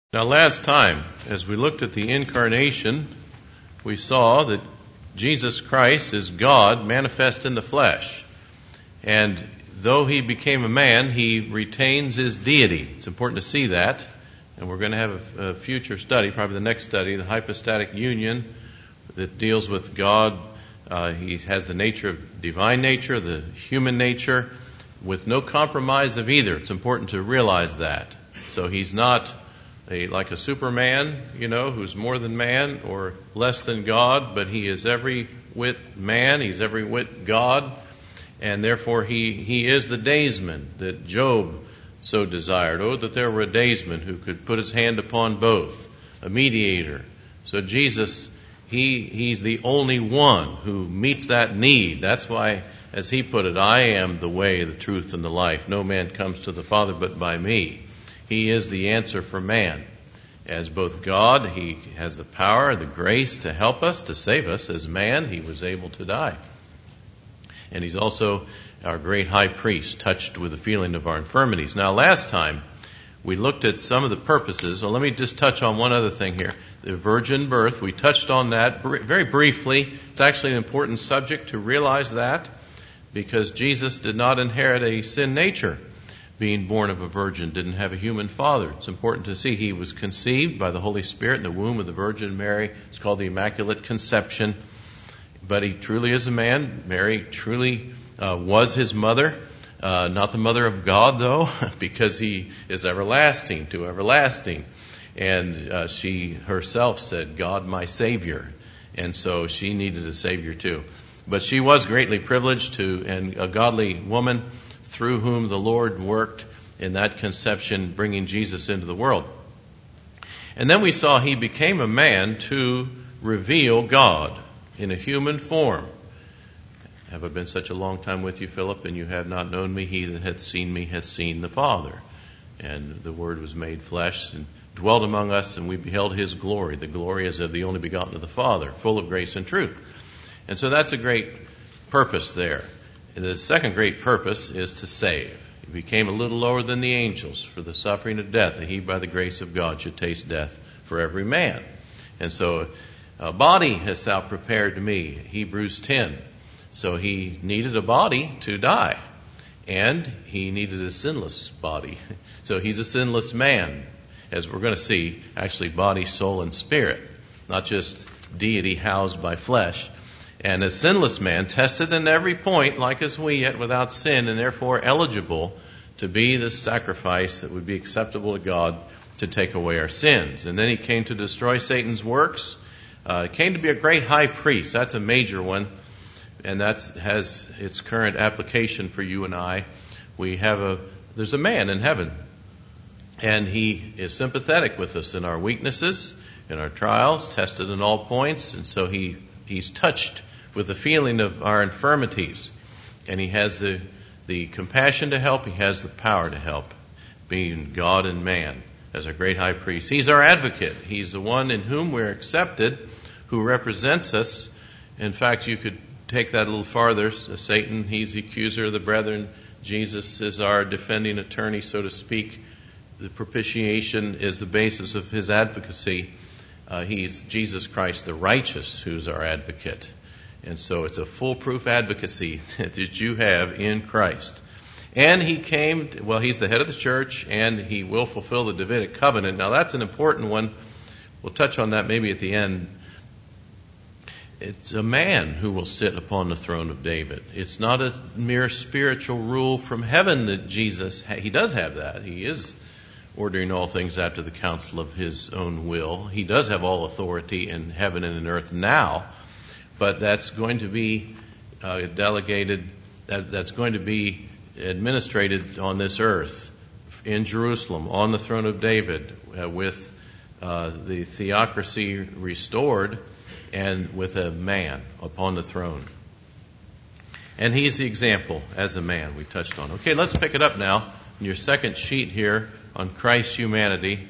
Now, last time, as we looked at the incarnation, we saw that Jesus Christ is God manifest in the flesh. And though he became a man, he retains his deity. It's important to see that. And we're going to have a future study, probably the next study, the hypostatic union that deals with God. He has the nature of divine nature, the human nature, with no compromise of either. It's important to realize that. So he's not like a Superman, who's more than man or less than God, but he is every whit man, he's every whit God, and therefore he is the daysman that Job so desired. Oh, that there were a daysman who could put his hand upon both, a mediator. So Jesus, he's the only one who meets that need. That's why, as he put it, I am the way, the truth, and the life. No man comes to the Father but by me. He is the answer for man. As both God, he has the power, the grace to help us, to save us. As man, he was able to die. And he's also our great high priest, touched with the feeling of our infirmities. Now, last time, we looked at some of the purposes. Well, let me just touch on one other thing here. The virgin birth, we touched on that very briefly. It's actually an important subject to realize that, because Jesus did not inherit a sin nature. Being born of a virgin, didn't have a human father. It's important to see he was conceived by the Holy Spirit in the womb of the Virgin Mary. It's called the Immaculate Conception. But he truly is a man. Mary truly was his mother. Not the mother of God, though, because he is everlasting to everlasting. And she herself said, God my Savior. And so she needed a Savior too. But she was greatly privileged and a godly woman, through whom the Lord worked in that conception, bringing Jesus into the world. And then we saw he became a man to reveal God in a human form. Have I been such a long time with you, Philip, and you have not known me? He that hath seen me hath seen the Father. And the Word was made flesh and dwelt among us, and we beheld his glory. The glory is of the only begotten of the Father, full of grace and truth. And so that's a great purpose there. The second great purpose is to save. He became a little lower than the angels for the suffering of death, that he by the grace of God should taste death for every man. And so, a body hast thou prepared to me, Hebrews 10. So he needed a body to die, and he needed a sinless body. So he's a sinless man, as we're going to see, actually body, soul, and spirit, not just deity housed by flesh. And a sinless man, tested in every point, like as we, yet without sin, and therefore eligible to be the sacrifice that would be acceptable to God to take away our sins. And then he came to destroy Satan's works. Came to be a great high priest. That's a major one. And that has its current application for you and I. There's a man in heaven. And he is sympathetic with us in our weaknesses, in our trials, tested in all points. And so he's touched with the feeling of our infirmities. And he has the compassion to help. He has the power to help, being God and man as a great high priest. He's our advocate. He's the one in whom we're accepted, who represents us. In fact, you could take that a little farther. Satan, he's the accuser of the brethren. Jesus is our defending attorney, so to speak. The propitiation is the basis of his advocacy. He's Jesus Christ, the righteous, who's our advocate. And so it's a foolproof advocacy that you have in Christ. And he came, he's the head of the church, and he will fulfill the Davidic covenant. Now that's an important one. We'll touch on that maybe at the end. It's a man who will sit upon the throne of David. It's not a mere spiritual rule from heaven that Jesus, he does have that. He is ordering all things after the counsel of his own will. He does have all authority in heaven and in earth now. But that's going to be delegated, that's going to be administrated on this earth, in Jerusalem, on the throne of David, with the theocracy restored, and with a man upon the throne. And he's the example as a man we touched on. Okay, let's pick it up now in your second sheet here on Christ's humanity.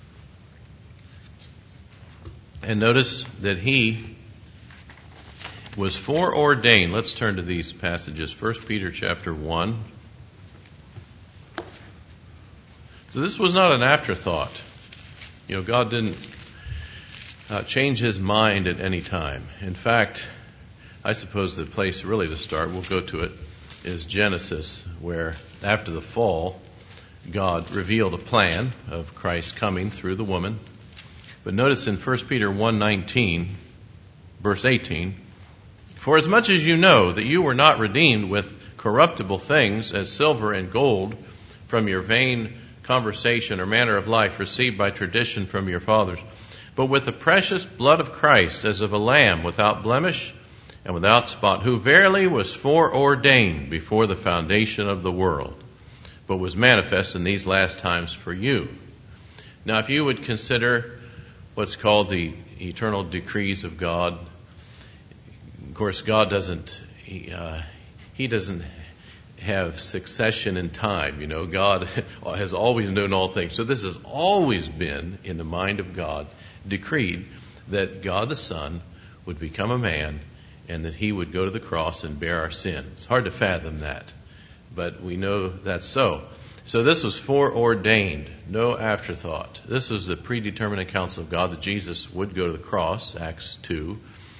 And notice that he was foreordained. Let's turn to these passages. 1 Peter chapter 1. So this was not an afterthought. God didn't change his mind at any time. In fact, I suppose the place really to start, we'll go to it, is Genesis, where after the fall, God revealed a plan of Christ coming through the woman. But notice in 1 Peter 1:19, verse 18, "For as much as you know that you were not redeemed with corruptible things as silver and gold from your vain conversation or manner of life received by tradition from your fathers, but with the precious blood of Christ as of a lamb without blemish and without spot, who verily was foreordained before the foundation of the world, but was manifest in these last times for you." Now, if you would consider what's called the eternal decrees of God, of course, God doesn't, he doesn't have succession in time. God has always known all things. So this has always been in the mind of God, decreed that God the Son would become a man and that he would go to the cross and bear our sins. Hard to fathom that, but we know that's so. So this was foreordained, no afterthought. This was the predeterminate counsel of God that Jesus would go to the cross, Acts 2,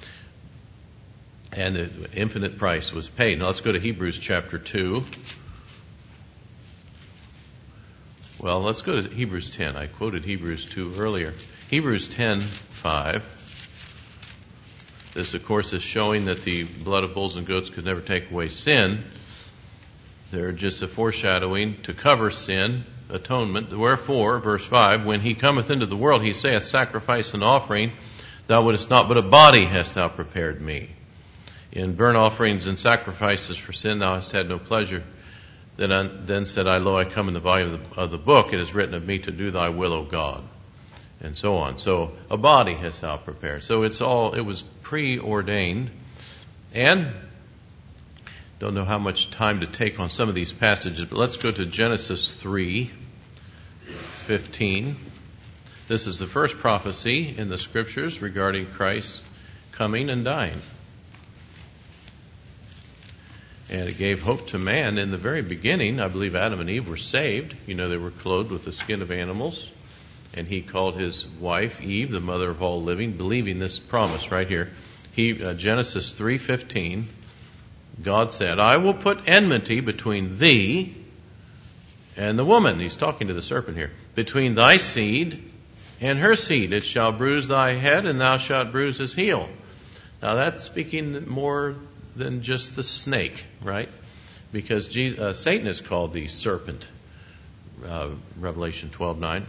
and the infinite price was paid. Now let's go to Hebrews chapter 2. Well, let's go to Hebrews 10. I quoted Hebrews 2 earlier. Hebrews 10:5. This, of course, is showing that the blood of bulls and goats could never take away sin. They're just a foreshadowing to cover sin, atonement. Wherefore, verse 5, "When he cometh into the world, he saith, Sacrifice and offering thou wouldest not, but a body hast thou prepared me. In burnt offerings and sacrifices for sin thou hast had no pleasure. Then said I, Lo, I come in the volume of the book. It is written of me to do thy will, O God." And so on. So a body hast thou prepared. So it was preordained. And don't know how much time to take on some of these passages, but let's go to Genesis 3:15. This is the first prophecy in the Scriptures regarding Christ coming and dying. And it gave hope to man in the very beginning. I believe Adam and Eve were saved. They were clothed with the skin of animals. And he called his wife Eve, the mother of all living, believing this promise right here. Genesis 3:15, God said, "I will put enmity between thee and the woman." He's talking to the serpent here. "Between thy seed and her seed. It shall bruise thy head, and thou shalt bruise his heel." Now that's speaking more than just the snake, right? Because Satan is called the serpent, Revelation 12:9.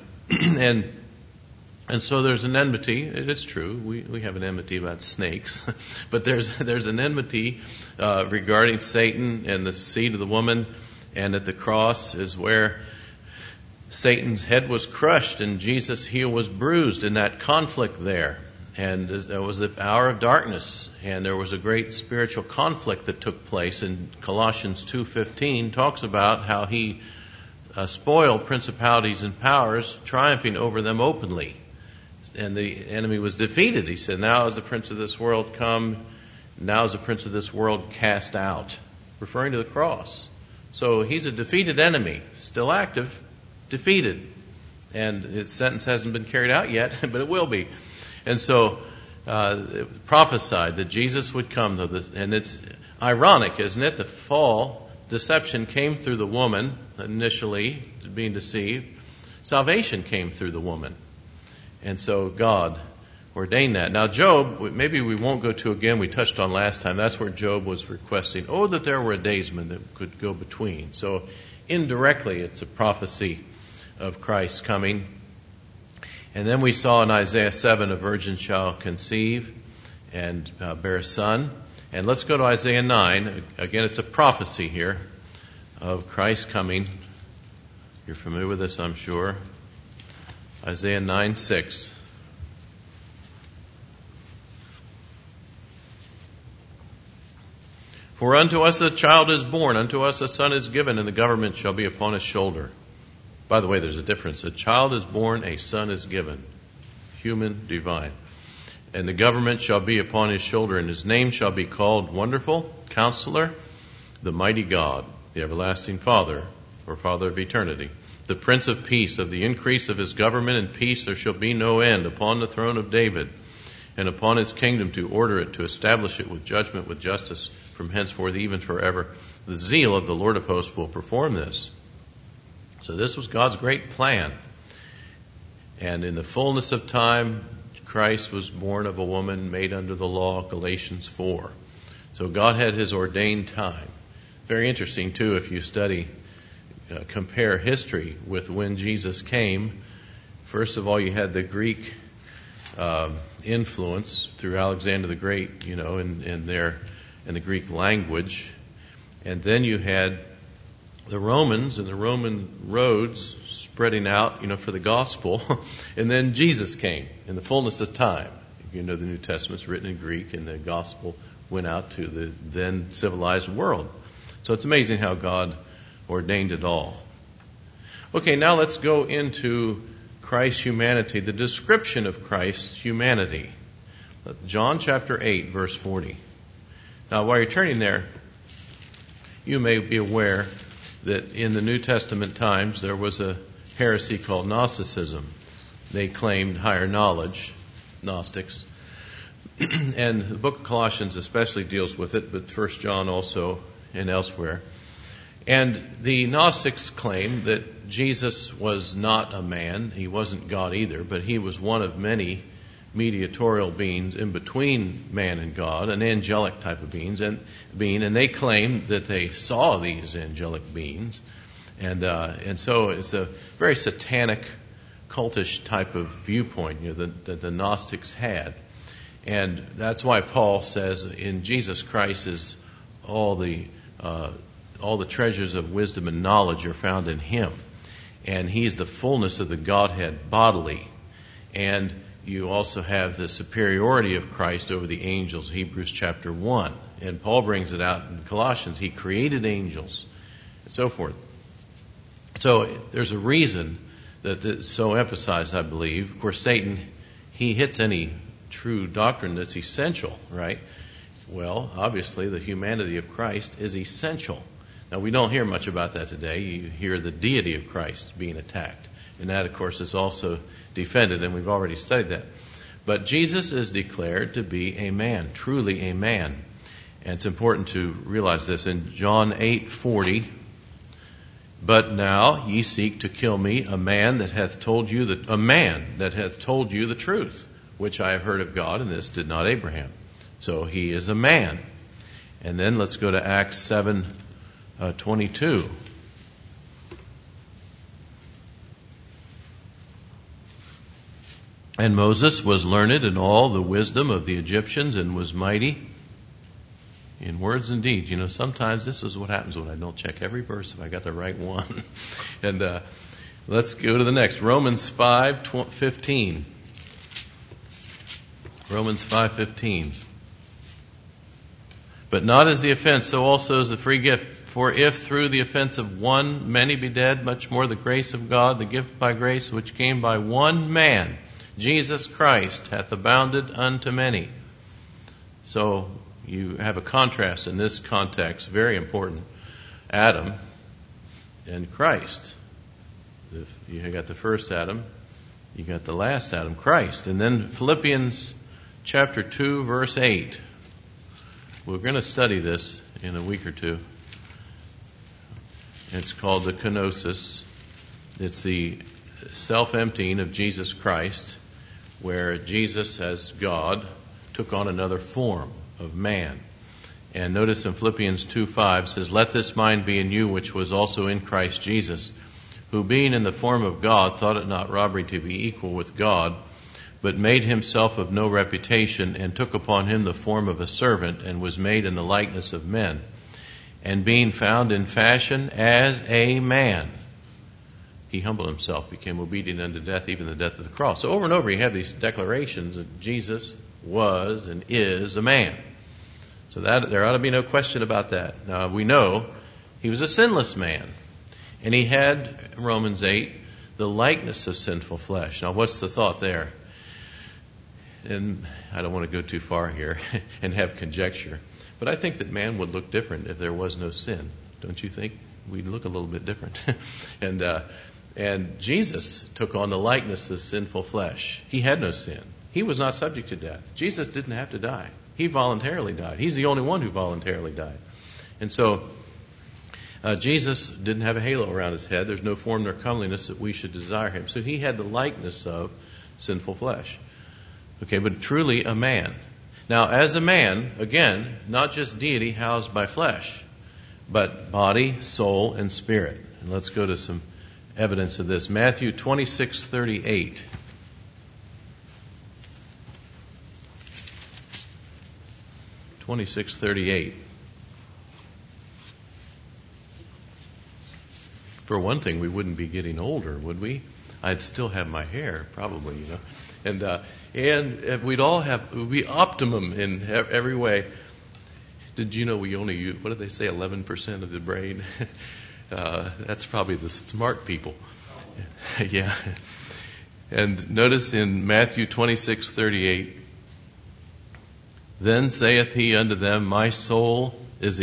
And so there's an enmity. It is true. We have an enmity about snakes. But there's an enmity regarding Satan and the seed of the woman. And at the cross is where Satan's head was crushed and Jesus' heel was bruised in that conflict there. And there was the hour of darkness. And there was a great spiritual conflict that took place. And Colossians 2:15 talks about how he spoiled principalities and powers, triumphing over them openly. And the enemy was defeated. He said, "Now is the prince of this world come. Now is the prince of this world cast out," referring to the cross. So he's a defeated enemy, still active, defeated. And its sentence hasn't been carried out yet, but it will be. And so it prophesied that Jesus would come. And it's ironic, isn't it? The fall, deception came through the woman initially, being deceived. Salvation came through the woman. And so God ordained that. Now Job, maybe we won't go to again, we touched on last time. That's where Job was requesting, that there were a daysman that could go between. So indirectly it's a prophecy of Christ coming. And then we saw in Isaiah 7, a virgin shall conceive and bear a son. And let's go to Isaiah 9. Again, it's a prophecy here of Christ coming. You're familiar with this, I'm sure. Isaiah 9:6. "For unto us a child is born, unto us a son is given, and the government shall be upon his shoulder." By the way, there's a difference. A child is born, a son is given. Human, divine. "And the government shall be upon his shoulder, and his name shall be called Wonderful, Counselor, the Mighty God, the Everlasting Father, or Father of Eternity, the Prince of Peace. Of the increase of his government and peace there shall be no end upon the throne of David and upon his kingdom, to order it, to establish it with judgment, with justice from henceforth even forever. The zeal of the Lord of hosts will perform this. So this was God's great plan. And in the fullness of time, Christ was born of a woman made under the law, Galatians 4. So God had his ordained time. Very interesting, too, if you compare history with when Jesus came. First of all, you had the Greek influence through Alexander the Great, in the Greek language. And then you had the Romans and the Roman roads spreading out, for the gospel. And then Jesus came in the fullness of time. The New Testament's written in Greek, and the gospel went out to the then civilized world. So it's amazing how God ordained it all. Okay, now let's go into Christ's humanity, the description of Christ's humanity. John chapter 8, verse 40. Now, while you're turning there, you may be aware that in the New Testament times there was a heresy called Gnosticism. They claimed higher knowledge, Gnostics. And the book of Colossians especially deals with it, but 1 John also and elsewhere. And the Gnostics claimed that Jesus was not a man. He wasn't God either, but he was one of many mediatorial beings in between man and God, an angelic type of being. And they claimed that they saw these angelic beings. And so it's a very satanic, cultish type of viewpoint that the Gnostics had. And that's why Paul says in Jesus Christ is all the treasures of wisdom and knowledge are found in him. And he's the fullness of the Godhead bodily. And you also have the superiority of Christ over the angels, Hebrews chapter 1. And Paul brings it out in Colossians. He created angels and so forth. So there's a reason that it's so emphasized, I believe. Of course, Satan, he hits any true doctrine that's essential, right? Well, obviously, the humanity of Christ is essential. Now, we don't hear much about that today. You hear the deity of Christ being attacked. And that, of course, is also defended, and we've already studied that. But Jesus is declared to be a man, truly a man. And it's important to realize this in John 8:40. But now ye seek to kill me, a man that hath told you the truth, which I have heard of God, and this did not Abraham. So he is a man. And then let's go to Acts 7:22. And Moses was learned in all the wisdom of the Egyptians, and was mighty in words and deeds. Sometimes this is what happens when I don't check every verse if I got the right one. And let's go to the next. Romans 5:15. Romans 5:15. But not as the offense, so also is the free gift. For if through the offense of one many be dead, much more the grace of God, the gift by grace, which came by one man, Jesus Christ, hath abounded unto many. So you have a contrast in this context, very important. Adam and Christ. You got the first Adam, you got the last Adam, Christ. And then Philippians chapter 2, verse 8. We're going to study this in a week or two. It's called the kenosis. It's the self-emptying of Jesus Christ, where Jesus as God took on another form of man. And notice in Philippians 2:5 says, Let this mind be in you, which was also in Christ Jesus, who being in the form of God, thought it not robbery to be equal with God, but made himself of no reputation, and took upon him the form of a servant, and was made in the likeness of men. And being found in fashion as a man, he humbled himself, became obedient unto death, even the death of the cross. So over and over you have these declarations that Jesus was and is a man. So that there ought to be no question about that. Now we know he was a sinless man. And he had, Romans 8, the likeness of sinful flesh. Now what's the thought there? And I don't want to go too far here and have conjecture. But I think that man would look different if there was no sin. Don't you think? We'd look a little bit different. And And Jesus took on the likeness of sinful flesh. He had no sin. He was not subject to death. Jesus didn't have to die. He voluntarily died. He's the only one who voluntarily died. And so Jesus didn't have a halo around his head. There's no form nor comeliness that we should desire him. So he had the likeness of sinful flesh. Okay, but truly a man. Now, as a man, again, not just deity housed by flesh, but body, soul, and spirit. And let's go to some evidence of this. Matthew 26:38. For one thing, we wouldn't be getting older, would we? I'd still have my hair, probably, And we'd all have, it would be optimum in every way. Did you know we only use, what did they say, 11% of the brain? That's probably the smart people. Yeah. And notice in Matthew 26:38, then saith he unto them, my soul is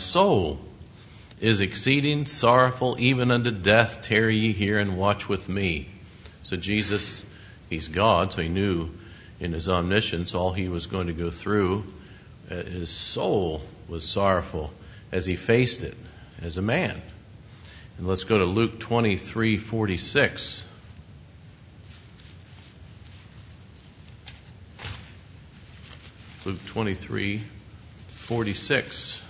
exceeding sorrowful, even unto death. Tarry ye here and watch with me. So Jesus, he's God, so he knew in his omniscience all he was going to go through. His soul was sorrowful as he faced it as a man. And let's go to Luke 23:46. Luke 23:46.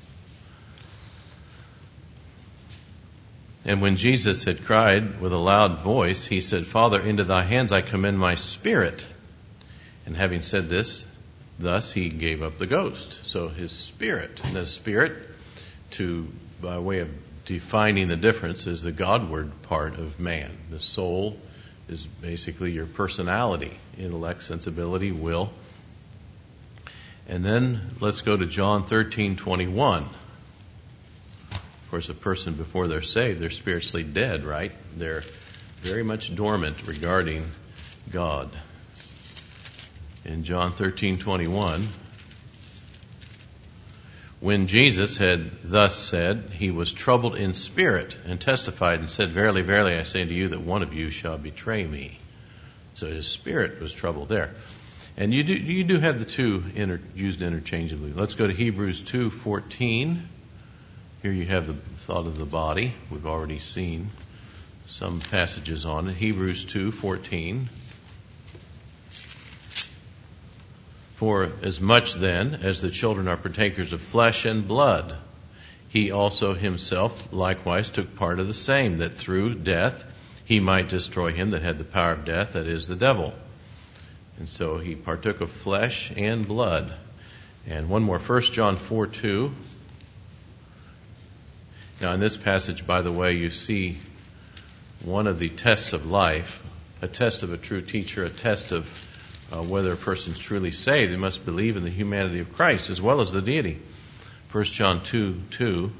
And when Jesus had cried with a loud voice, he said, Father, into thy hands I commend my spirit. And having said this, thus he gave up the ghost. So his spirit, and the spirit, by way of defining the difference, is the Godward part of man. The soul is basically your personality, intellect, sensibility, will. And then let's go to John 13:21. Of course, a person before they're saved, they're spiritually dead, right? They're very much dormant regarding God. In John 13:21, when Jesus had thus said, he was troubled in spirit and testified and said, verily, verily, I say to you that one of you shall betray me. So his spirit was troubled there. And you do have the two used interchangeably. Let's go to Hebrews 2:14. Here you have the thought of the body. We've already seen some passages on it. Hebrews 2:14. For as much then as the children are partakers of flesh and blood, he also himself likewise took part of the same, that through death he might destroy him that had the power of death, that is, the devil. And so he partook of flesh and blood. And one more, 1 John 4:2. Now in this passage, by the way, you see one of the tests of life, a test of a true teacher, a test of whether a person's truly saved. They must believe in the humanity of Christ as well as the deity. 1 John 4:2.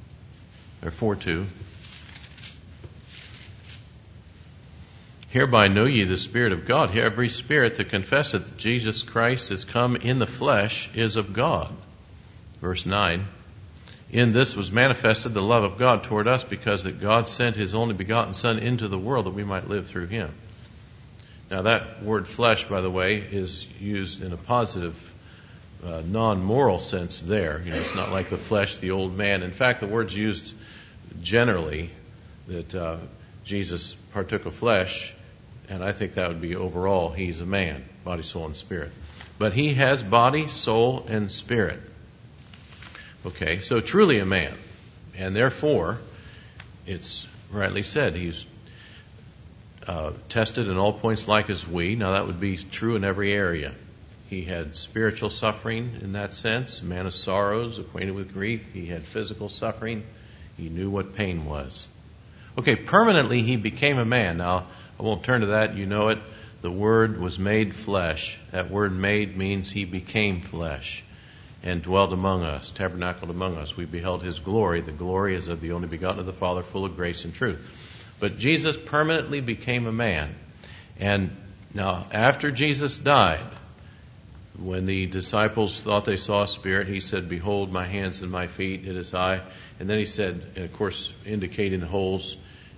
Hereby know ye the Spirit of God. Every spirit that confesseth that Jesus Christ is come in the flesh is of God. Verse 9. In this was manifested the love of God toward us, because that God sent his only begotten Son into the world that we might live through him. Now that word flesh, by the way, is used in a positive, non-moral sense there. It's not like the flesh, the old man. In fact, the word's used generally that Jesus partook of flesh, and I think that would be overall, he's a man, body, soul, and spirit. But he has body, soul, and spirit. Okay, so truly a man. And therefore, it's rightly said, he's tested in all points like as we. Now that would be true in every area. He had spiritual suffering in that sense, a man of sorrows, acquainted with grief. He had physical suffering. He knew what pain was. Okay, permanently he became a man. Now, I won't turn to that. You know it. The Word was made flesh. That word made means he became flesh and dwelt among us, tabernacled among us. We beheld his glory. The glory is of the only begotten of the Father, full of grace and truth. But Jesus permanently became a man. And now, after Jesus died, when the disciples thought they saw a spirit, he said, behold my hands and my feet, it is I. And then he said, and of course indicating the holes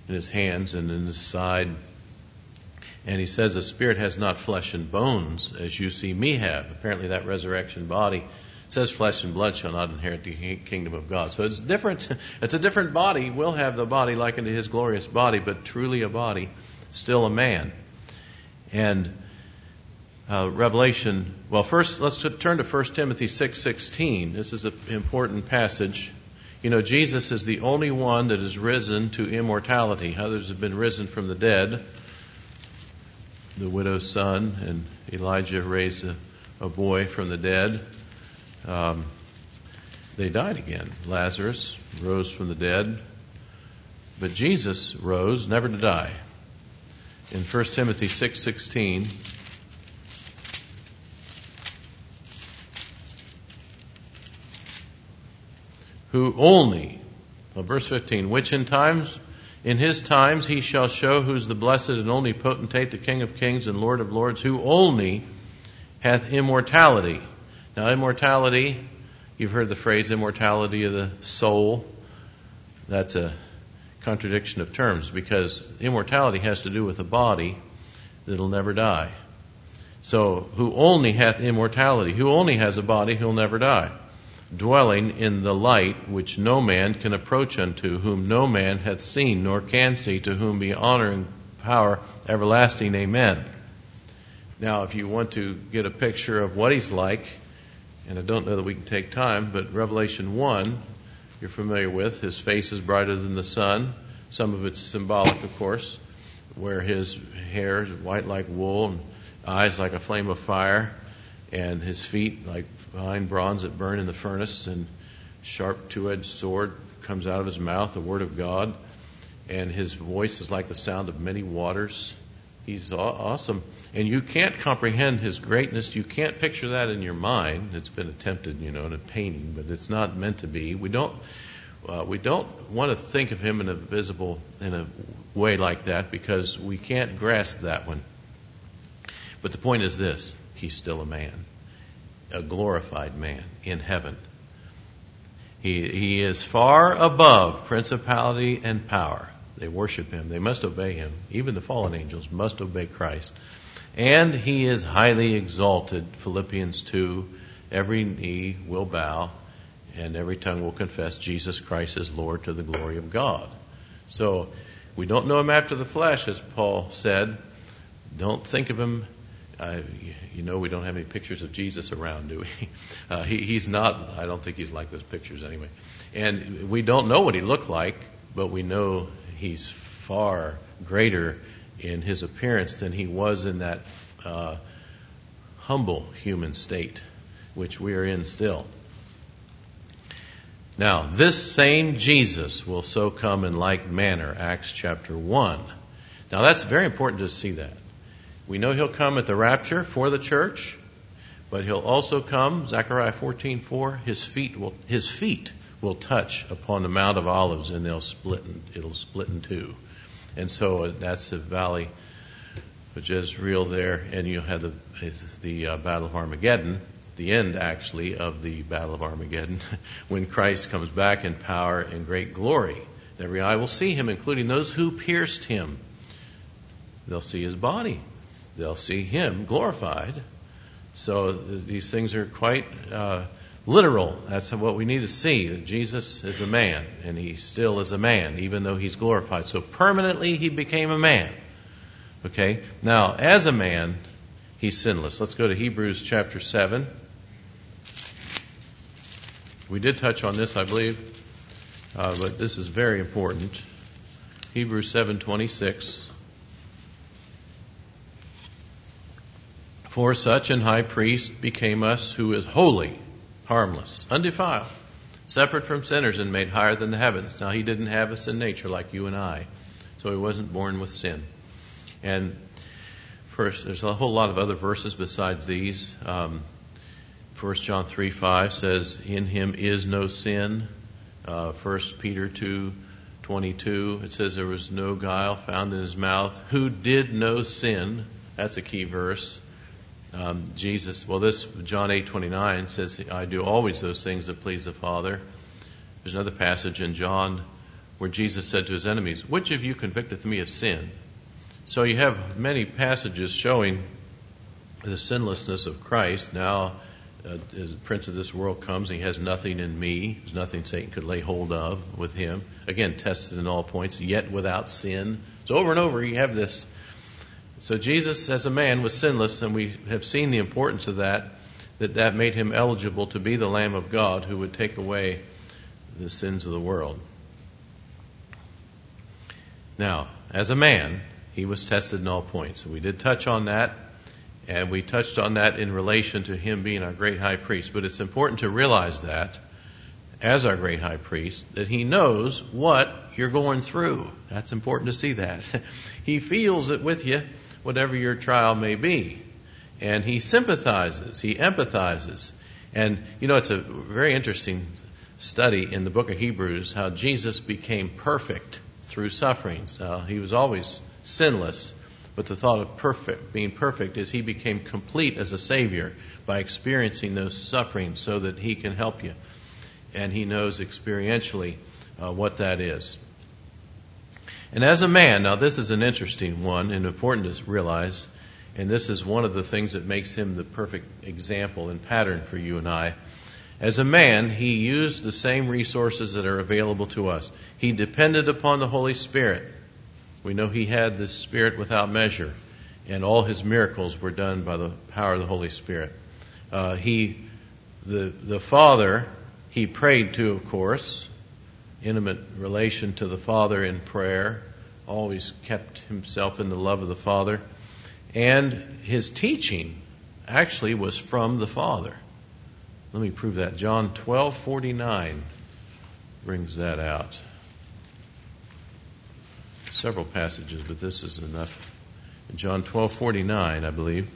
in his hands and in his side. And he says, the Spirit has not flesh and bones as you see me have. Apparently that resurrection body says flesh and blood shall not inherit the kingdom of God. So it's different. It's a different body. We'll have the body likened to his glorious body, but truly a body, still a man. And Revelation, well, first let's turn to 1 Timothy 6:16. This is an important passage. You know, Jesus is the only one that is risen to immortality. Others have been risen from the dead. The widow's son, and Elijah raised a boy from the dead. They died again. Lazarus rose from the dead. But Jesus rose, never to die. In 1 Timothy 6:16, who only, verse 15, which in his times he shall show who's the blessed and only potentate, the King of kings and Lord of lords, who only hath immortality. Now immortality, you've heard the phrase immortality of the soul. That's a contradiction of terms, because immortality has to do with a body that'll never die. So, who only hath immortality, who only has a body who'll never die, dwelling in the light which no man can approach unto, whom no man hath seen nor can see, to whom be honor and power everlasting. Amen. Now, if you want to get a picture of what he's like, and I don't know that we can take time, but Revelation 1, you're familiar with, his face is brighter than the sun. Some of it's symbolic, of course, where his hair is white like wool, and eyes like a flame of fire, and his feet like fine bronze that burn in the furnace, and sharp two-edged sword comes out of his mouth, the word of God, and his voice is like the sound of many waters. He's awesome. And you can't comprehend his greatness. You can't picture that in your mind. It's been attempted, in a painting, but it's not meant to be. We don't want to think of him in a way like that, because we can't grasp that one. But the point is this: he's still a man, a glorified man in heaven. He is far above principality and power. They worship him. They must obey him. Even the fallen angels must obey Christ. And he is highly exalted. Philippians 2, every knee will bow and every tongue will confess Jesus Christ is Lord, to the glory of God. So we don't know him after the flesh, as Paul said. Don't think of him. We don't have any pictures of Jesus around, do we? He's not, I don't think he's like those pictures anyway. And we don't know what he looked like, but we know he's far greater in his appearance than he was in that humble human state, which we are in still. Now, this same Jesus will so come in like manner, Acts chapter 1. Now, that's very important to see that. We know he'll come at the rapture for the church, but he'll also come, Zechariah 14:4, his feet will touch upon the Mount of Olives, and it'll split in two. And so that's the valley of Jezreel there, and you'll have the Battle of Armageddon, the end actually of the Battle of Armageddon, when Christ comes back in power and great glory. Every eye will see him, including those who pierced him. They'll see his body. They'll see him glorified. So these things are quite literal. That's what we need to see, that Jesus is a man, and he still is a man, even though he's glorified. So permanently he became a man. Okay? Now, as a man, he's sinless. Let's go to Hebrews chapter 7. We did touch on this, I believe, but this is very important. Hebrews 7:26. For such an high priest became us, who is holy, harmless, undefiled, separate from sinners, and made higher than the heavens. Now, he didn't have a sin nature like you and I, so he wasn't born with sin. And first, there's a whole lot of other verses besides these. 1 John 3:5 says, in him is no sin. 1 Peter 2:22, it says there was no guile found in his mouth. Who did no sin? That's a key verse. Jesus, this John 8:29 says, I do always those things that please the Father. There's another passage in John where Jesus said to his enemies, "Which of you convicteth me of sin?" So you have many passages showing the sinlessness of Christ. Now, as the prince of this world comes, he has nothing in me. There's nothing Satan could lay hold of with him. Again, tested in all points, yet without sin. So over and over you have this. So Jesus, as a man, was sinless, and we have seen the importance of that made him eligible to be the Lamb of God who would take away the sins of the world. Now, as a man, he was tested in all points. And we did touch on that, and we touched on that in relation to him being our great high priest. But it's important to realize that, as our great high priest, that he knows what you're going through. That's important to see that. He feels it with you, whatever your trial may be. And he sympathizes, he empathizes. And, it's a very interesting study in the book of Hebrews, how Jesus became perfect through sufferings. He was always sinless, but the thought of being perfect is he became complete as a Savior by experiencing those sufferings so that he can help you. And he knows experientially what that is. And as a man, now this is an interesting one and important to realize, and this is one of the things that makes him the perfect example and pattern for you and I. As a man, he used the same resources that are available to us. He depended upon the Holy Spirit. We know he had the Spirit without measure, and all his miracles were done by the power of the Holy Spirit. The Father, he prayed to, of course, intimate relation to the Father in prayer, always kept himself in the love of the Father. And his teaching actually was from the Father. Let me prove that. John 12:49 brings that out. Several passages, but this is enough. In John 12:49, I believe.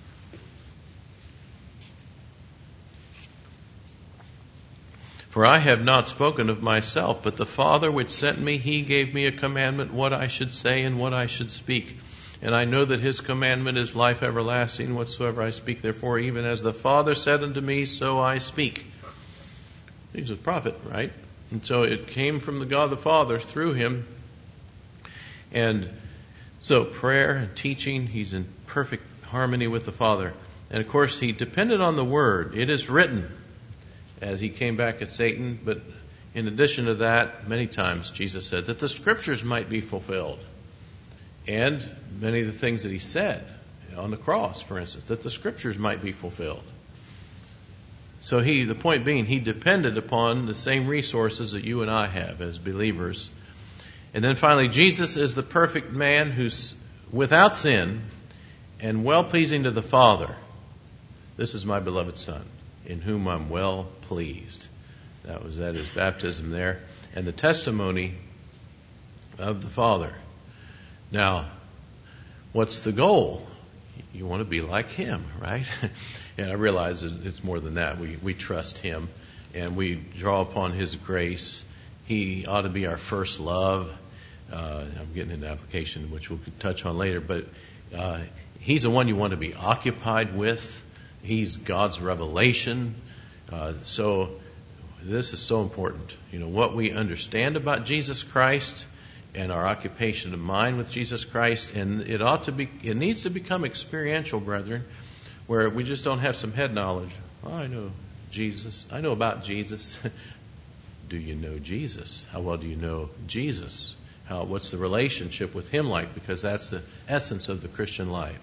For I have not spoken of myself, but the Father which sent me, he gave me a commandment what I should say and what I should speak. And I know that his commandment is life everlasting. Whatsoever I speak, therefore, even as the Father said unto me, so I speak. He's a prophet, right? And so it came from the God the Father through him. And so prayer and teaching, he's in perfect harmony with the Father. And of course, he depended on the Word. It is written, as he came back at Satan. But in addition to that, many times Jesus said that the Scriptures might be fulfilled. And many of the things that he said on the cross, for instance, that the Scriptures might be fulfilled. So the point being, he depended upon the same resources that you and I have as believers. And then finally, Jesus is the perfect man who's without sin and well-pleasing to the Father. This is my beloved Son, in whom I'm well pleased. That was at his baptism there. And the testimony of the Father. Now, what's the goal? You want to be like him, right? And I realize it's more than that. We trust him and we draw upon his grace. He ought to be our first love. I'm getting into application, which we'll touch on later, but he's the one you want to be occupied with. He's God's revelation. So this is so important. What we understand about Jesus Christ and our occupation of mind with Jesus Christ, and it needs to become experiential, brethren, where we just don't have some head knowledge. Oh, I know Jesus. I know about Jesus. Do you know Jesus? How well do you know Jesus? What's the relationship with him like? Because that's the essence of the Christian life.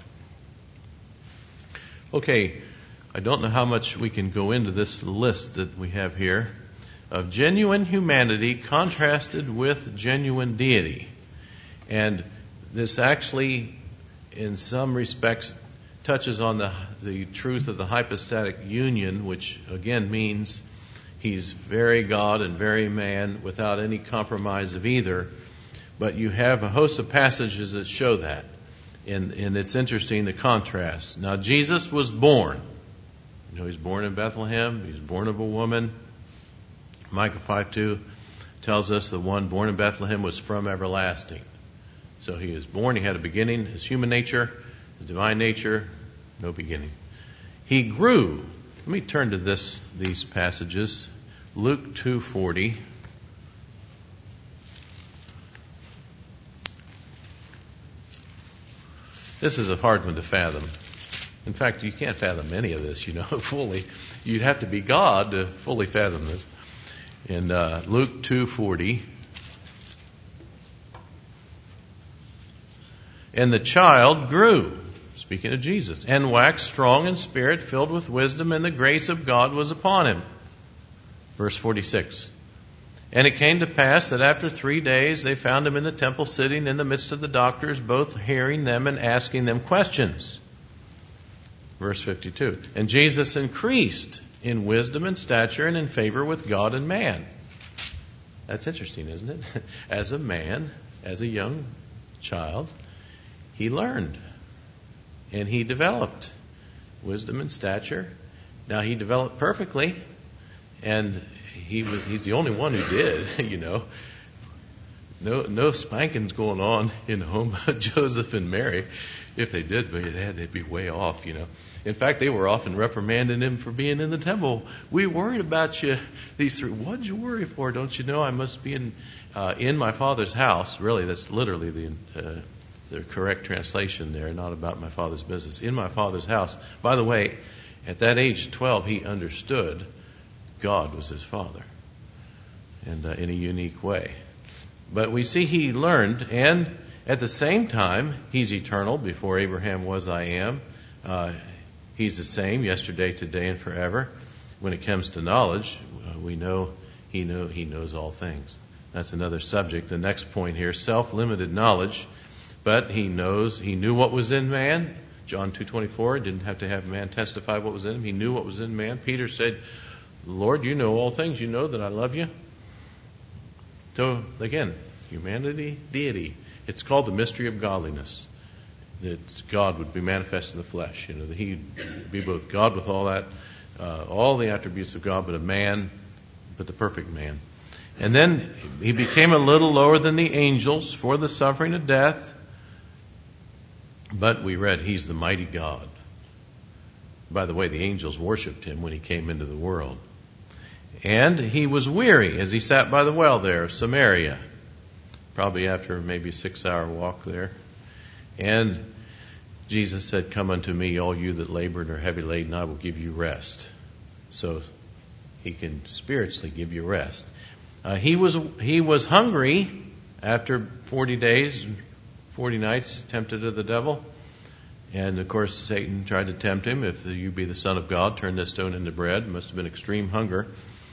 Okay, I don't know how much we can go into this list that we have here of genuine humanity contrasted with genuine deity. And this actually, in some respects, touches on the truth of the hypostatic union, which again means he's very God and very man without any compromise of either. But you have a host of passages that show that. And it's interesting, the contrast. Now, Jesus was born. He's born in Bethlehem. He's born of a woman. Micah 5:2 tells us the one born in Bethlehem was from everlasting. So he was born, he had a beginning, his human nature, his divine nature, no beginning. He grew. Let me turn to these passages. Luke 2:40. This is a hard one to fathom. In fact, you can't fathom any of this, fully. You'd have to be God to fully fathom this. In Luke 2:40, and the child grew, speaking of Jesus, and waxed strong in spirit, filled with wisdom, and the grace of God was upon him. Verse 46. And it came to pass that after 3 days they found him in the temple, sitting in the midst of the doctors, both hearing them and asking them questions. Verse 52. And Jesus increased in wisdom and stature and in favor with God and man. That's interesting, isn't it? As a man, as a young child, he learned and he developed wisdom and stature. Now he developed perfectly, and he's the only one who did, No spankings going on in the home of Joseph and Mary. If they did, they'd be way off, In fact, they were often reprimanding him for being in the temple. We worried about you. These three. What'd you worry for? Don't you know I must be in my Father's house? Really, that's literally the correct translation there. Not about my Father's business. In my Father's house. By the way, at that age, 12, he understood God was his Father, and in a unique way. But we see he learned, and at the same time, he's eternal. Before Abraham was, I am. He's the same yesterday, today, and forever. When it comes to knowledge, we know he knows all things. That's another subject. The next point here, self-limited knowledge. But he knew what was in man. John 2:24, didn't have to have man testify what was in him. He knew what was in man. Peter said, Lord, you know all things. You know that I love you. So, again, humanity, deity. It's called the mystery of godliness. That God would be manifest in the flesh. That he'd be both God with all that, all the attributes of God, but a man, but the perfect man. And then he became a little lower than the angels for the suffering of death. But we read, he's the mighty God. By the way, the angels worshipped him when he came into the world. And he was weary as he sat by the well there of Samaria, probably after maybe a 6-hour walk there. And Jesus said, come unto me, all you that labor and are heavy laden, I will give you rest. So he can spiritually give you rest. He was hungry after 40 days, 40 nights, tempted of the devil. And of course, Satan tried to tempt him. If you be the Son of God, turn this stone into bread. It must have been extreme hunger.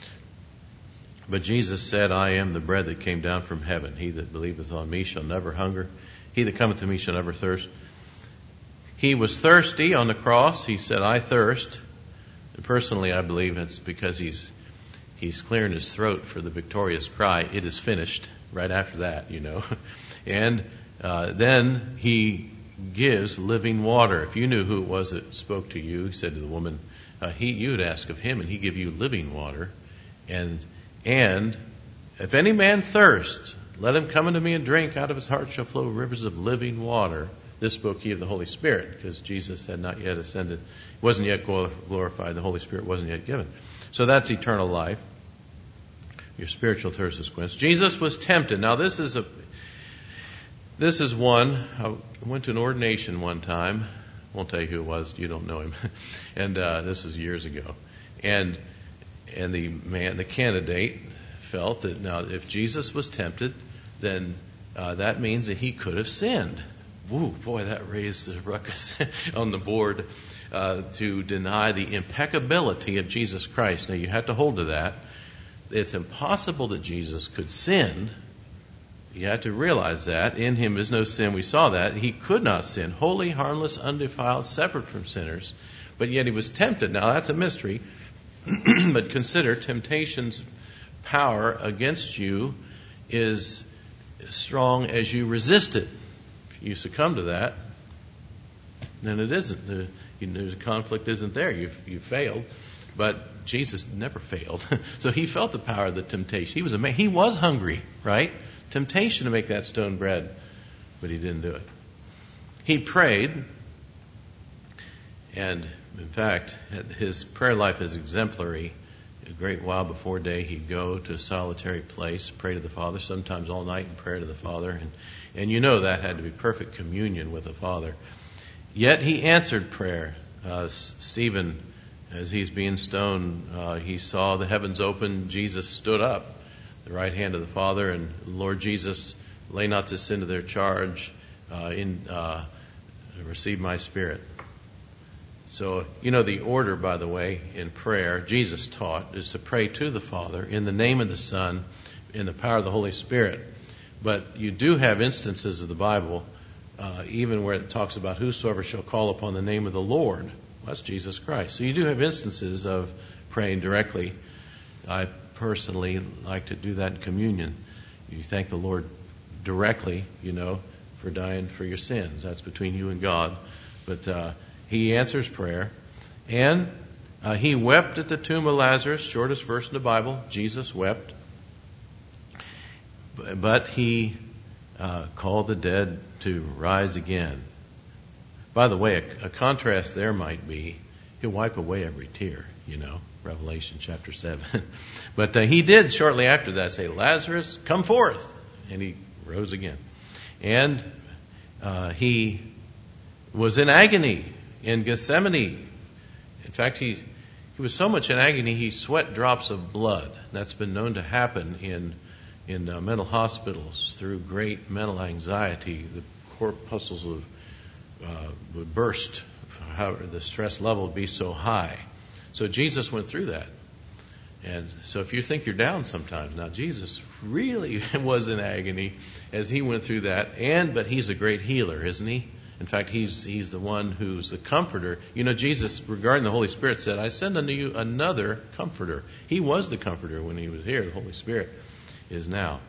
But Jesus said, I am the bread that came down from heaven. He that believeth on me shall never hunger. He that cometh to me shall never thirst. He was thirsty on the cross. He said, I thirst. And personally, I believe it's because he's clearing his throat for the victorious cry, it is finished, right after that, And then he gives living water. If you knew who it was that spoke to you, he said to the woman, you would ask of him, and he give you living water. And if any man thirst, let him come unto me and drink. Out of his heart shall flow rivers of living water. This spoke he of the Holy Spirit, because Jesus had not yet ascended. He wasn't yet glorified. The Holy Spirit wasn't yet given. So that's eternal life. Your spiritual thirst is quenched. Jesus was tempted. Now this is one. I went to an ordination one time. Won't tell you who it was. You don't know him. And this is years ago. And the candidate felt that now if Jesus was tempted, then that means that he could have sinned. Woo, boy, that raised the ruckus on the board to deny the impeccability of Jesus Christ. Now you have to hold to that. It's impossible that Jesus could sin. You have to realize that. In him is no sin. We saw that. He could not sin. Holy, harmless, undefiled, separate from sinners. But yet he was tempted. Now that's a mystery. But consider temptation's power against you is as strong as you resist it. If you succumb to that, then it isn't. The conflict isn't there. You failed. But Jesus never failed. So he felt the power of the temptation. He was hungry, right? Temptation to make that stone bread, but he didn't do it. He prayed, and in fact, his prayer life is exemplary. A great while before day, he'd go to a solitary place, pray to the Father, sometimes all night in prayer to the Father. And you know that had to be perfect communion with the Father. Yet he answered prayer. Stephen, as he's being stoned, he saw the heavens open. Jesus stood up, the right hand of the Father, and Lord Jesus, lay not this sin to their charge, receive my spirit. So, the order, by the way, in prayer, Jesus taught, is to pray to the Father in the name of the Son, in the power of the Holy Spirit. But you do have instances of the Bible, even where it talks about whosoever shall call upon the name of the Lord. Well, that's Jesus Christ. So you do have instances of praying directly. I personally like to do that in communion. You thank the Lord directly, for dying for your sins. That's between you and God. But he answers prayer. And he wept at the tomb of Lazarus, shortest verse in the Bible. Jesus wept. But he called the dead to rise again. By the way, a contrast there might be, he'll wipe away every tear, Revelation chapter 7. But he did shortly after that say, Lazarus, come forth. And he rose again. And he was in agony in Gethsemane. In fact, he was so much in agony, he sweat drops of blood. That's been known to happen in mental hospitals through great mental anxiety. The corpuscles would burst. The stress level would be so high. So Jesus went through that. And so if you think you're down sometimes, now Jesus really was in agony as he went through that. But he's a great healer, isn't he? In fact, he's the one who's the comforter. Jesus, regarding the Holy Spirit, said, I send unto you another comforter. He was the comforter when he was here. The Holy Spirit is now.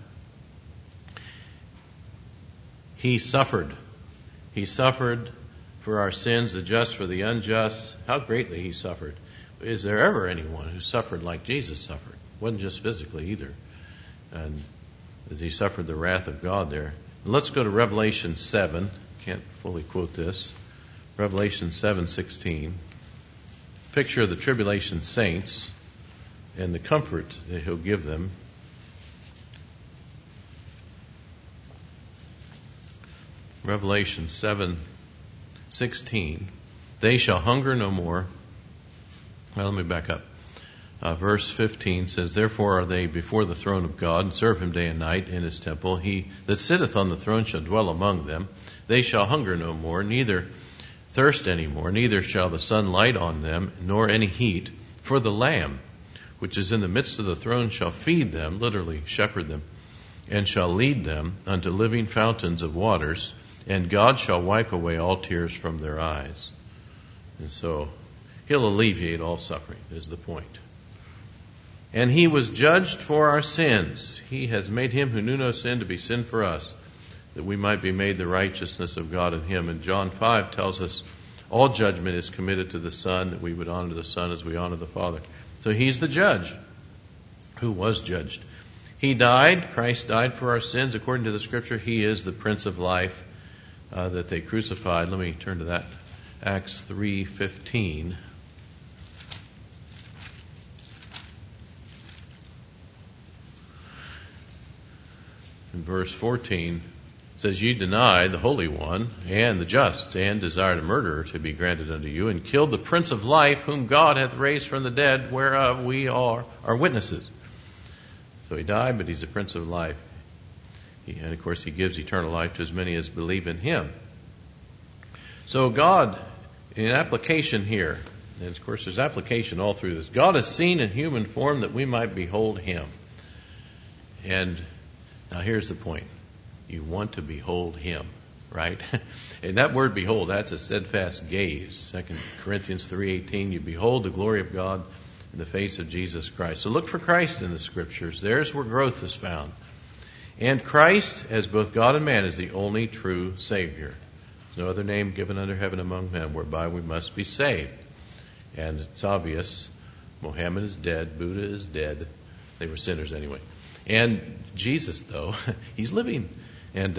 He suffered. He suffered for our sins, the just for the unjust. How greatly he suffered. Is there ever anyone who suffered like Jesus suffered? Wasn't just physically either. And as he suffered the wrath of God there. And let's go to Revelation 7. Can't fully quote this. Revelation 7:16. Picture of the tribulation saints and the comfort that he'll give them. Revelation 7:16. They shall hunger no more. Well, let me back up. Verse 15 says, Therefore are they before the throne of God, and serve him day and night in his temple. He that sitteth on the throne shall dwell among them. They shall hunger no more, neither thirst any more, neither shall the sun light on them, nor any heat. For the Lamb, which is in the midst of the throne, shall feed them, literally shepherd them, and shall lead them unto living fountains of waters, and God shall wipe away all tears from their eyes. And so he'll alleviate all suffering, is the point. And he was judged for our sins. He has made him who knew no sin to be sin for us, that we might be made the righteousness of God in him. And John 5 tells us all judgment is committed to the Son, that we would honor the Son as we honor the Father. So he's the judge who was judged. He died. Christ died for our sins. According to the Scripture, he is the Prince of Life that they crucified. Let me turn to that. Acts 3:15. In verse 14, it says, Ye deny the Holy One and the just, and desired a murderer to be granted unto you, and killed the Prince of Life, whom God hath raised from the dead, whereof we are witnesses. So he died, but he's the Prince of Life. And of course, he gives eternal life to as many as believe in him. So God, in application here, and of course there's application all through this, God is seen in human form that we might behold him. And now here's the point. You want to behold him, right? And that word behold, that's a steadfast gaze. 2 Corinthians 3:18, you behold the glory of God in the face of Jesus Christ. So look for Christ in the Scriptures. There's where growth is found. And Christ, as both God and man, is the only true Savior. There's no other name given under heaven among men whereby we must be saved. And it's obvious, Muhammad is dead, Buddha is dead. They were sinners anyway. And Jesus, though, he's living. And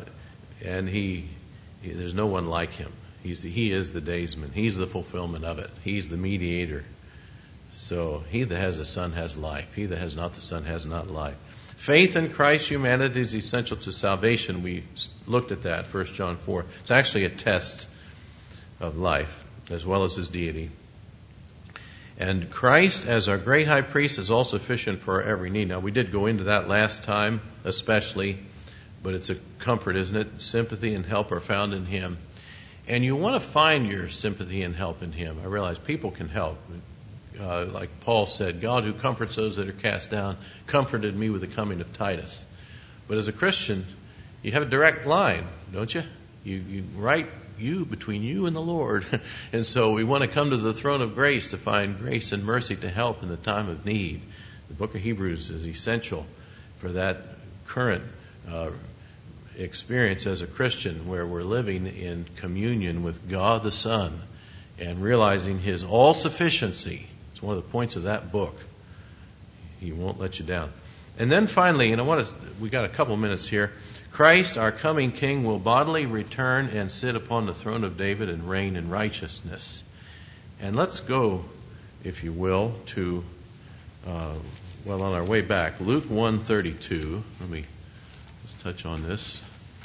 there's no one like him. He is the daysman. He's the fulfillment of it. He's the mediator. So he that has the Son has life. He that has not the Son has not life. Faith in Christ's humanity is essential to salvation. We looked at that, 1 John 4. It's actually a test of life, as well as his deity. And Christ, as our great high priest, is all sufficient for our every need. Now, we did go into that last time, especially, but it's a comfort, isn't it? Sympathy and help are found in him. And you want to find your sympathy and help in him. I realize people can help. Like Paul said, God who comforts those that are cast down comforted me with the coming of Titus. But as a Christian, you have a direct line, don't you? You write between you and the Lord. And so we want to come to the throne of grace to find grace and mercy to help in the time of need. The book of Hebrews is essential for that current experience as a Christian, where we're living in communion with God the Son and realizing his all-sufficiency. It's one of the points of that book. He won't let you down. And then finally, and we got a couple minutes here, Christ, our coming King, will bodily return and sit upon the throne of David and reign in righteousness. And let's go, if you will, to, on our way back, Luke 1:32. Let me just touch on this.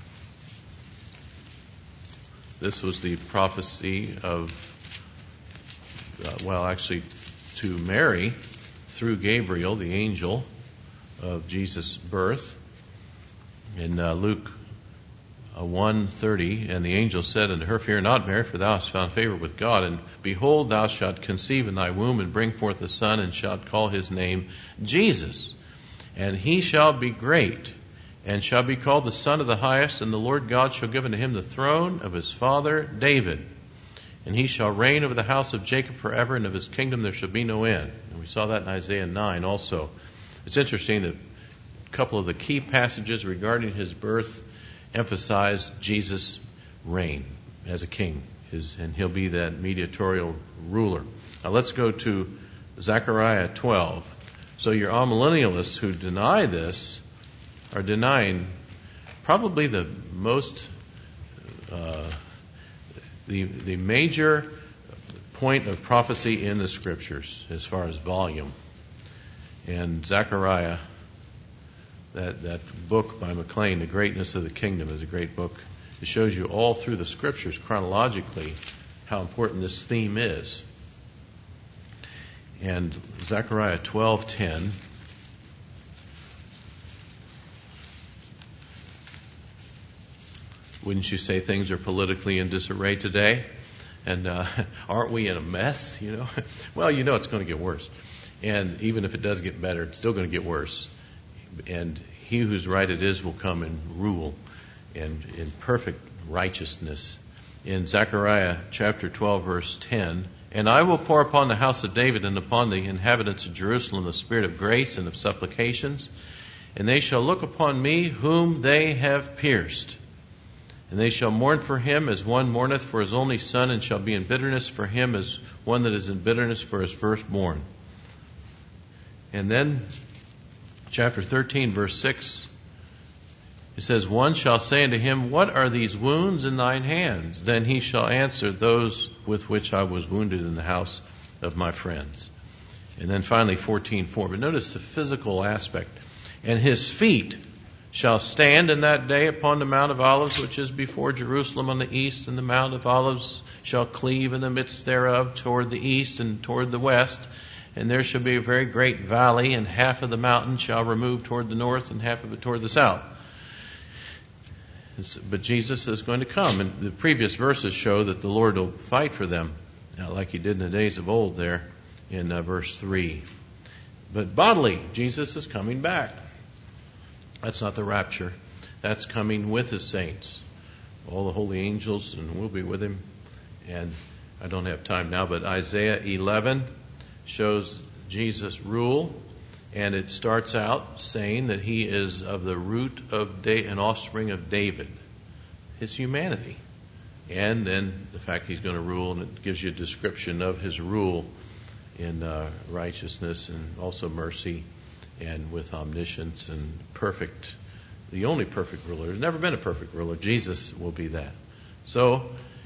This was the prophecy of, to Mary through Gabriel, the angel, of Jesus' birth. In Luke 1:30, and the angel said unto her, Fear not, Mary, for thou hast found favor with God, and behold, thou shalt conceive in thy womb, and bring forth a son, and shalt call his name Jesus. And he shall be great, and shall be called the Son of the Highest, and the Lord God shall give unto him the throne of his father David. And he shall reign over the house of Jacob forever, and of his kingdom there shall be no end. And we saw that in Isaiah 9 also. It's interesting that a couple of the key passages regarding his birth emphasize Jesus' reign as a king, and he'll be that mediatorial ruler. Now let's go to Zechariah 12. So your amillennialists who deny this are denying probably the most the major point of prophecy in the Scriptures as far as volume. And Zechariah, that book by McLean, The Greatness of the Kingdom, is a great book. It shows you all through the Scriptures chronologically how important this theme is. And Zechariah 12:10. Wouldn't you say things are politically in disarray today? And aren't we in a mess, Well, it's going to get worse. And even if it does get better, it's still going to get worse. And he whose right it is will come and rule and in perfect righteousness. In Zechariah chapter 12, verse 10, And I will pour upon the house of David and upon the inhabitants of Jerusalem the spirit of grace and of supplications, and they shall look upon me whom they have pierced. And they shall mourn for him as one mourneth for his only son, and shall be in bitterness for him as one that is in bitterness for his firstborn. And then, chapter 13, verse 6, it says, One shall say unto him, What are these wounds in thine hands? Then he shall answer, Those with which I was wounded in the house of my friends. And then finally, 14:4. But notice the physical aspect. And his feet shall stand in that day upon the Mount of Olives, which is before Jerusalem on the east, and the Mount of Olives shall cleave in the midst thereof toward the east and toward the west. And there shall be a very great valley, and half of the mountain shall remove toward the north, and half of it toward the south. But Jesus is going to come, and the previous verses show that the Lord will fight for them, like he did in the days of old there in verse 3. But bodily, Jesus is coming back. That's not the rapture. That's coming with his saints. All the holy angels, and we'll be with him. And I don't have time now, but Isaiah 11 shows Jesus' rule. And it starts out saying that he is of the root of an offspring of David. His humanity. And then the fact he's going to rule, and it gives you a description of his rule in righteousness and also mercy, and with omniscience and perfect, the only perfect ruler. There's never been a perfect ruler. Jesus will be that. So,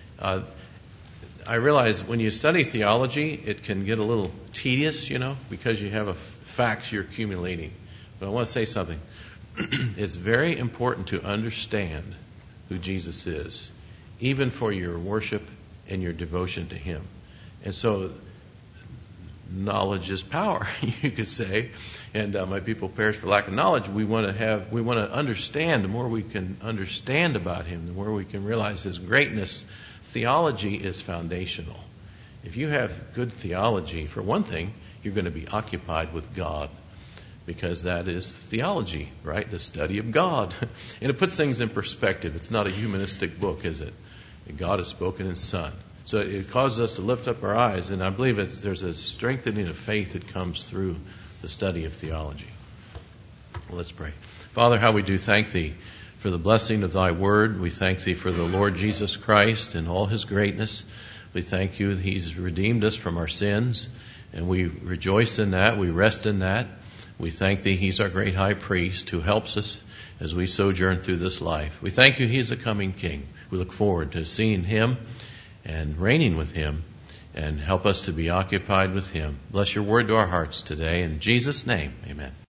I realize when you study theology, it can get a little tedious, because you have facts you're accumulating. But I want to say something. It's very important to understand who Jesus is, even for your worship in your devotion to Him. And so knowledge is power, you could say. And my people perish for lack of knowledge. We want to understand. The more we can understand about Him, the more we can realize His greatness. Theology is foundational. If you have good theology, for one thing, you're going to be occupied with God, because that is theology, right? The study of God. And it puts things in perspective. It's not a humanistic book, is it? God has spoken His Son. So it causes us to lift up our eyes, and I believe there's a strengthening of faith that comes through the study of theology. Well, let's pray. Father, how we do thank Thee for the blessing of Thy Word. We thank Thee for the Lord Jesus Christ and all His greatness. We thank You that He's redeemed us from our sins, and we rejoice in that. We rest in that. We thank Thee He's our great high priest who helps us as we sojourn through this life. We thank You He's a coming King. We look forward to seeing Him and reigning with Him, and help us to be occupied with Him. Bless Your word to our hearts today. In Jesus' name, amen.